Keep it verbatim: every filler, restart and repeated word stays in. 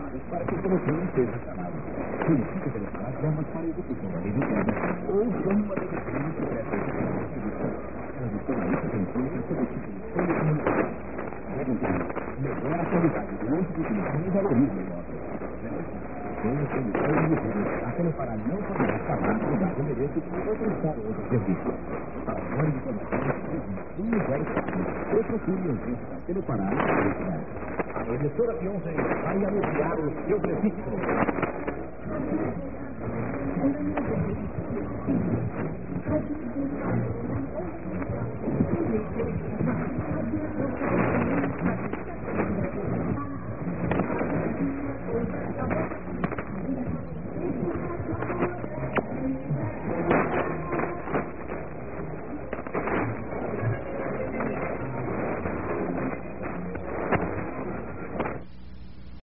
chamadas para que o telefone seja chamado. Solicita telefonar normas para a execução da medicina ou chame uma deficiência que presta serviço. A jornalista tem coisas sobre tipo de telecomunicação. Melhora a qualidade do uso de utilização e valoriza o nosso. Tenha condições de uso. A Teleparar não poderá falar no lugar do endereço ou prestar outro serviço. Para maiores informações, um zero quatro ou procure o agente da Teleparar na cidade. A emissora Pionzei vai anunciar o seu registro.